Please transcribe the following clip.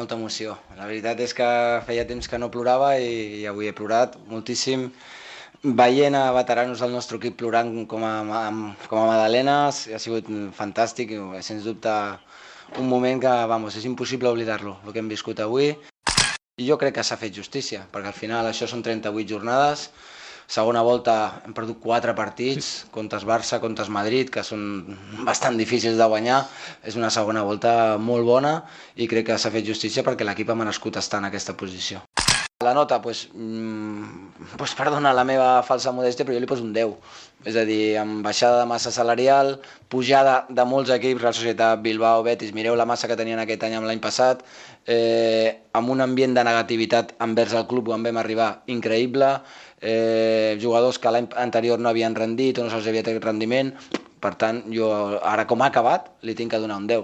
molta emoció. La veritat és que feia temps que no plorava i avui he plorat moltíssim. Veient a veteranos del nostre equip plorant com a magdalenes, ha sigut fantàstic, sens dubte un moment que, vamos, és impossible oblidar-lo, el que hem viscut avui. I jo crec que s'ha fet justícia, perquè al final això són 38 jornades, segona volta hem perdut 4 partits, contra el Barça, contra el Madrid, que són bastant difícils de guanyar. És una segona volta molt bona i crec que s'ha fet justícia perquè l'equip ha merescut estar en aquesta posició. La nota, perdona la meva falsa modèstia, però jo li poso un 10. És a dir, amb baixada de massa salarial, pujada de molts equips, Real Societat, Bilbao, Betis, mireu la massa que tenien aquest any amb l'any passat, amb un ambient de negativitat envers el club quan vam arribar increïble, jugadors que l'any anterior no havien rendit o no se'ls havia tret rendiment. Per tant, jo ara com ha acabat li tinc que donar un 10.